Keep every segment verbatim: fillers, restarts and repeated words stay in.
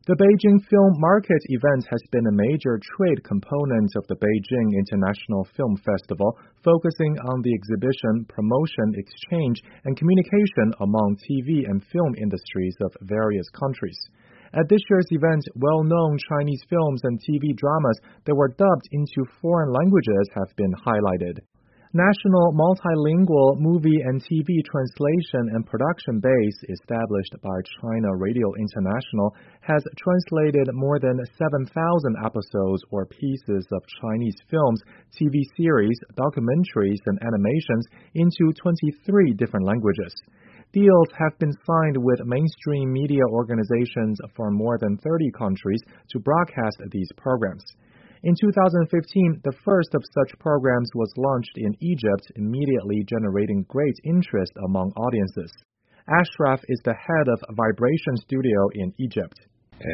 The Beijing Film Market event has been a major trade component of the Beijing International Film Festival, focusing on the exhibition, promotion, exchange, and communication among T V and film industries of various countries. At this year's event, well-known Chinese films and T V dramas that were dubbed into foreign languages have been highlighted. National Multilingual Movie and T V Translation and Production Base, established by China Radio International, has translated more than seven thousand episodes or pieces of Chinese films, T V series, documentaries, and animations into twenty-three different languages. Deals have been signed with mainstream media organizations from more than thirty countries to broadcast these programs. In two thousand fifteen, the first of such programs was launched in Egypt, immediately generating great interest among audiences. Ashraf is the head of Vibration Studio in Egypt.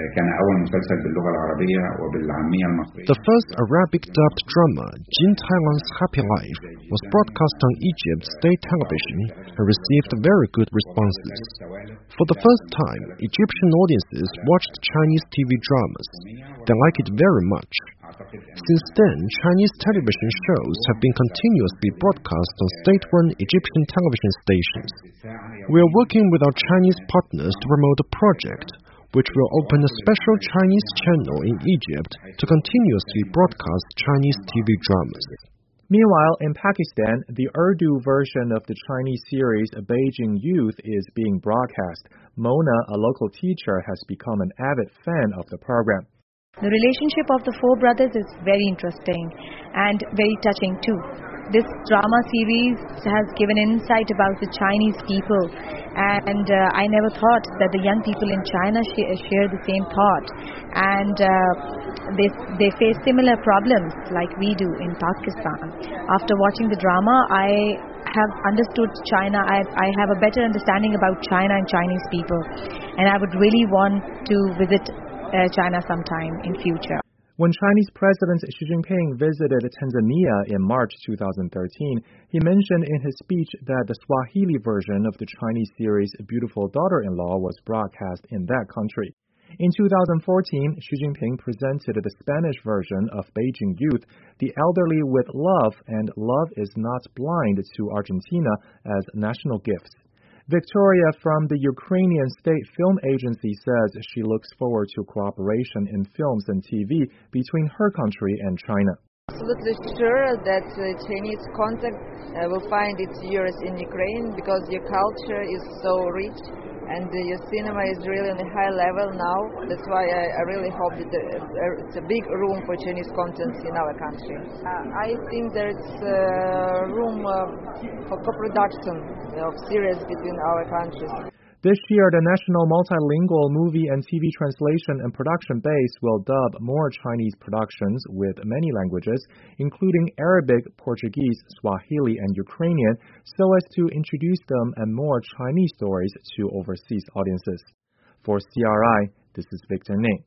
The first Arabic-dubbed drama, Jin Tailan's Happy Life, was broadcast on Egypt's state television and received very good responses. For the first time, Egyptian audiences watched Chinese T V dramas. They like it very much. Since then, Chinese television shows have been continuously broadcast on state-run Egyptian television stations. We are working with our Chinese partners to promote a project which will open a special Chinese channel in Egypt to continuously broadcast Chinese T V dramas. Meanwhile, in Pakistan, the Urdu version of the Chinese series Beijing Youth is being broadcast. Mona, a local teacher, has become an avid fan of the program. The relationship of the four brothers is very interesting and very touching too. This drama series has given insight about the Chinese people, and uh, I never thought that the young people in China sh- share the same thought, and uh, they, they face similar problems like we do in Pakistan. After watching the drama, I have understood China. I, I have a better understanding about China and Chinese people, and I would really want to visit uh, China sometime in future. When Chinese President Xi Jinping visited Tanzania in March two thousand thirteen, he mentioned in his speech that the Swahili version of the Chinese series Beautiful Daughter-in-Law was broadcast in that country. In two thousand fourteen, Xi Jinping presented the Spanish version of Beijing Youth, The Elderly with Love and Love is Not Blind, to Argentina as national gifts. Victoria from the Ukrainian State Film Agency says she looks forward to cooperation in films and T V between her country and China. Absolutely sure that uh, Chinese content uh, will find its ears in Ukraine because your culture is so rich and uh, your cinema is really on a high level now. That's why I, I really hope that there, uh, it's a big room for Chinese content in our country. Uh, I think there's uh, room uh, for co-production of series between our countries. This year, the National Multilingual Movie and T V Translation and Production Base will dub more Chinese productions with many languages, including Arabic, Portuguese, Swahili, and Ukrainian, so as to introduce them and more Chinese stories to overseas audiences. For C R I, this is Victor Ning.